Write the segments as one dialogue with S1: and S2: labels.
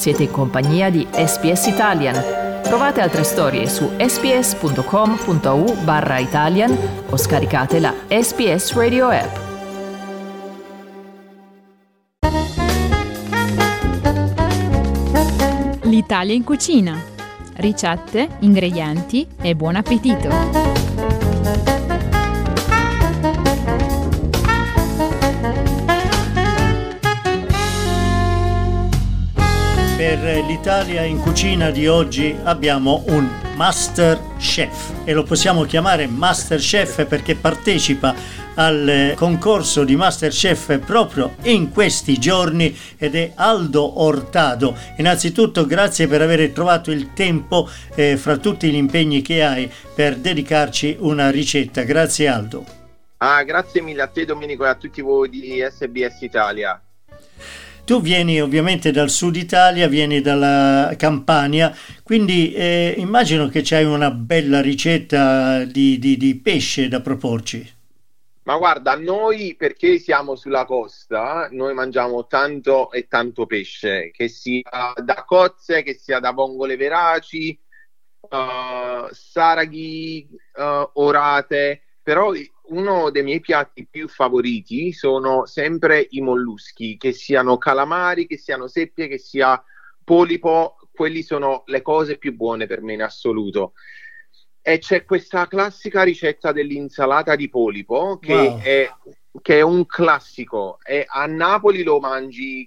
S1: Siete in compagnia di SBS Italian. Trovate altre storie su sbs.com.au/Italian o scaricate la SBS Radio app.
S2: L'Italia in cucina. Ricette, ingredienti e buon appetito!
S3: Per l'Italia in cucina di oggi abbiamo un Master Chef e lo possiamo chiamare Master Chef perché partecipa al concorso di Master Chef proprio in questi giorni ed è Aldo Ortado. Innanzitutto grazie per aver trovato il tempo fra tutti gli impegni che hai per dedicarci una ricetta. Grazie Aldo.
S4: Grazie mille a te Domenico e a tutti voi di SBS Italia.
S3: Tu vieni ovviamente dal sud Italia, vieni dalla Campania, quindi immagino che c'hai una bella ricetta di pesce da proporci.
S4: Ma guarda, noi perché siamo sulla costa, noi mangiamo tanto e tanto pesce, che sia da cozze, che sia da vongole veraci, saraghi, orate, però uno dei miei piatti più favoriti sono sempre i molluschi, che siano calamari, che siano seppie, che sia polipo, quelli sono le cose più buone per me in assoluto. E c'è questa classica ricetta dell'insalata di polipo che è un classico, e a Napoli lo mangi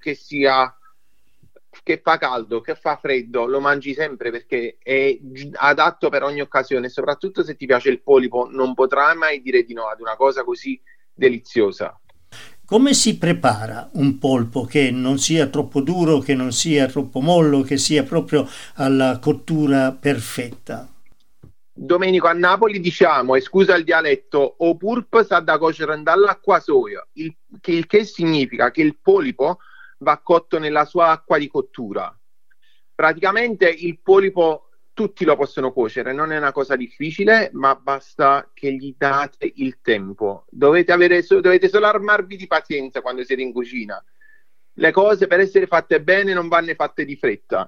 S4: che fa caldo, che fa freddo, lo mangi sempre perché è adatto per ogni occasione, soprattutto se ti piace il polipo non potrai mai dire di no ad una cosa così deliziosa.
S3: Come si prepara un polpo che non sia troppo duro, che non sia troppo mollo, che sia proprio alla cottura perfetta?
S4: Domenico, a Napoli diciamo, e scusa il dialetto, o purp sa da cuocere dall'acqua soia, il che significa che il polipo va cotto nella sua acqua di cottura. Praticamente il polipo tutti lo possono cuocere, non è una cosa difficile, ma basta che gli date il tempo. Dovete solo armarvi di pazienza quando siete in cucina. Le cose per essere fatte bene non vanno fatte di fretta.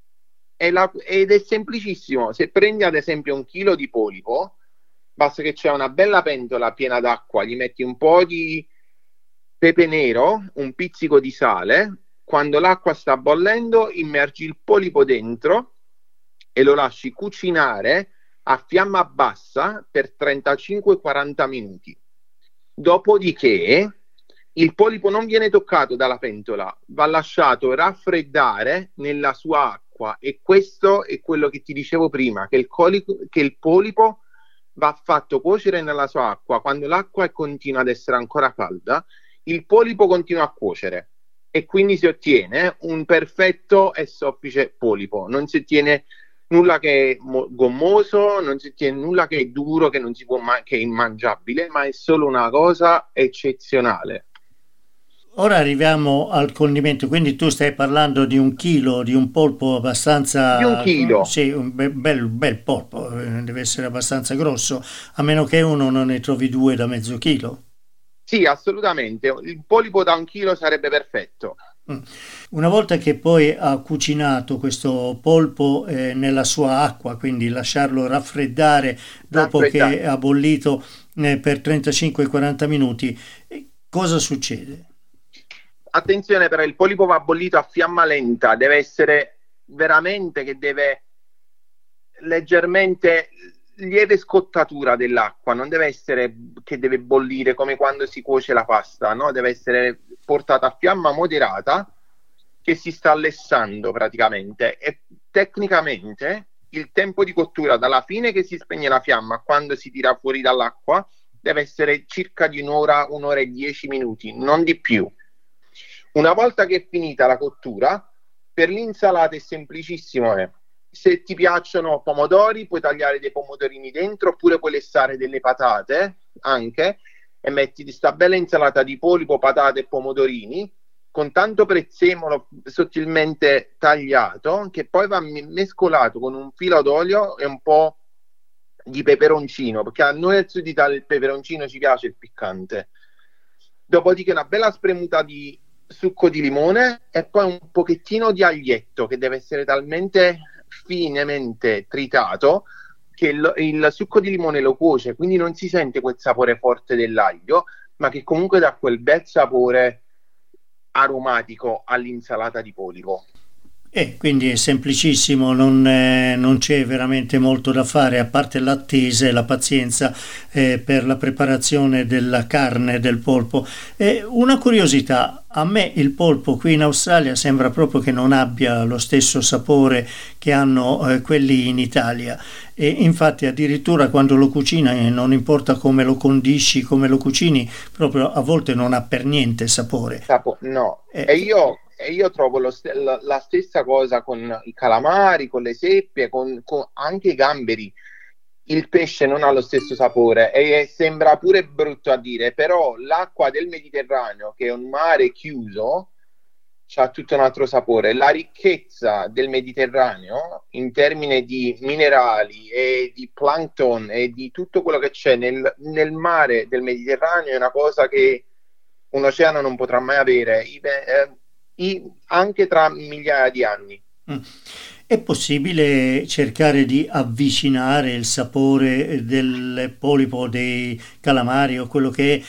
S4: Ed è semplicissimo. Se prendi ad esempio 1 chilo di polipo, basta che c'è una bella pentola piena d'acqua, gli metti un po' di pepe nero, un pizzico di sale, quando l'acqua sta bollendo immergi il polipo dentro e lo lasci cucinare a fiamma bassa per 35-40 minuti. Dopodiché il polipo non viene toccato dalla pentola, va lasciato raffreddare nella sua acqua, e questo è quello che ti dicevo prima, che il polipo va fatto cuocere nella sua acqua. Quando l'acqua continua ad essere ancora calda, il polipo continua a cuocere e quindi si ottiene un perfetto e soffice polipo. Non si ottiene nulla che è gommoso, non si ottiene nulla che è duro, che non si può che è immangiabile, ma è solo una cosa eccezionale.
S3: Ora arriviamo al condimento, quindi tu stai parlando di 1 chilo, di un polpo abbastanza...
S4: Di 1 chilo.
S3: Sì, un bel polpo, deve essere abbastanza grosso, a meno che uno non ne trovi 2 da mezzo chilo.
S4: Sì, assolutamente. Il polipo da 1 chilo sarebbe perfetto.
S3: Una volta che poi ha cucinato questo polpo nella sua acqua, quindi lasciarlo raffreddare dopo che ha bollito per 35-40 minuti, cosa succede?
S4: Attenzione però, il polipo va bollito a fiamma lenta, deve essere veramente che deve leggermente lieve scottatura dell'acqua, non deve essere che deve bollire come quando si cuoce la pasta, no? Deve essere portata a fiamma moderata che si sta lessando praticamente, e tecnicamente il tempo di cottura dalla fine che si spegne la fiamma a quando si tira fuori dall'acqua deve essere circa di un'ora e 10 minuti, non di più. Una volta che è finita la cottura, per l'insalata è semplicissimo. Se ti piacciono pomodori, puoi tagliare dei pomodorini dentro, oppure puoi lessare delle patate anche e metti questa bella insalata di polipo, patate e pomodorini con tanto prezzemolo sottilmente tagliato, che poi va mescolato con un filo d'olio e un po' di peperoncino, perché a noi al sud Italia il peperoncino ci piace, il piccante. Dopodiché una bella spremuta di succo di limone e poi un pochettino di aglietto che deve essere talmente finemente tritato che il succo di limone lo cuoce, quindi non si sente quel sapore forte dell'aglio, ma che comunque dà quel bel sapore aromatico all'insalata di polipo.
S3: Quindi è semplicissimo, non c'è veramente molto da fare, a parte l'attesa e la pazienza per la preparazione della carne del polpo. Una curiosità, a me il polpo qui in Australia sembra proprio che non abbia lo stesso sapore che hanno quelli in Italia, e infatti addirittura quando lo cucini, non importa come lo condisci, come lo cucini, proprio a volte non ha per niente sapore.
S4: No, e io trovo la stessa cosa con i calamari, con le seppie, con anche i gamberi. Il pesce non ha lo stesso sapore e sembra pure brutto a dire, però l'acqua del Mediterraneo, che è un mare chiuso, ha tutto un altro sapore. La ricchezza del Mediterraneo in termini di minerali e di plankton e di tutto quello che c'è nel mare del Mediterraneo è una cosa che un oceano non potrà mai avere. Anche tra migliaia di anni.
S3: È possibile cercare di avvicinare il sapore del polipo, dei calamari o quello che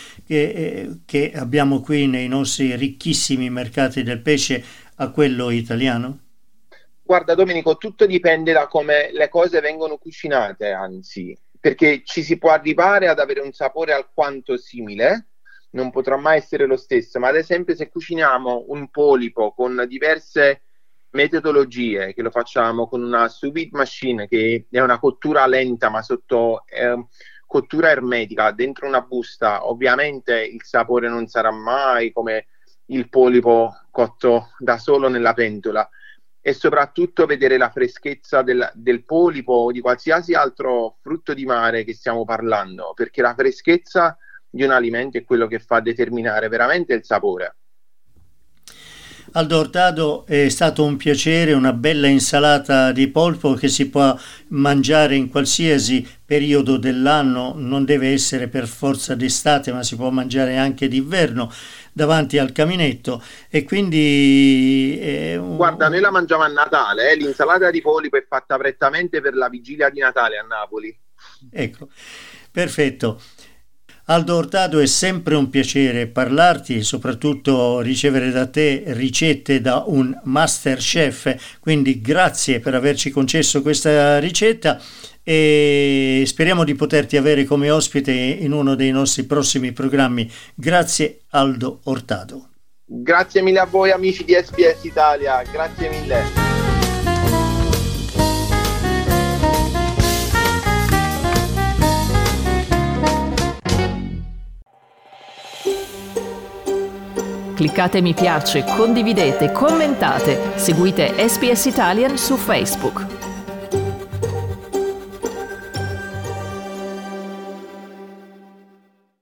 S3: abbiamo qui nei nostri ricchissimi mercati del pesce a quello italiano?
S4: Guarda Domenico, tutto dipende da come le cose vengono cucinate, anzi, perché ci si può arrivare ad avere un sapore alquanto simile, non potrà mai essere lo stesso, ma ad esempio se cuciniamo un polipo con diverse metodologie, che lo facciamo con una sous vide machine, che è una cottura lenta ma sotto cottura ermetica dentro una busta, ovviamente il sapore non sarà mai come il polipo cotto da solo nella pentola, e soprattutto vedere la freschezza del polipo o di qualsiasi altro frutto di mare che stiamo parlando, perché la freschezza di un alimento è quello che fa determinare veramente il sapore.
S3: Aldo Ortado, è stato un piacere, una bella insalata di polpo che si può mangiare in qualsiasi periodo dell'anno, non deve essere per forza d'estate, ma si può mangiare anche d'inverno davanti al caminetto, e quindi
S4: guarda, noi la mangiamo a Natale, l'insalata di polipo è fatta prettamente per la vigilia di Natale a Napoli.
S3: Ecco, perfetto. Aldo Ortado, è sempre un piacere parlarti e soprattutto ricevere da te ricette da un master chef, quindi grazie per averci concesso questa ricetta e speriamo di poterti avere come ospite in uno dei nostri prossimi programmi. Grazie Aldo Ortado.
S4: Grazie mille a voi amici di SBS Italia, grazie mille.
S1: Cliccate mi piace, condividete, commentate, seguite SBS Italian su Facebook.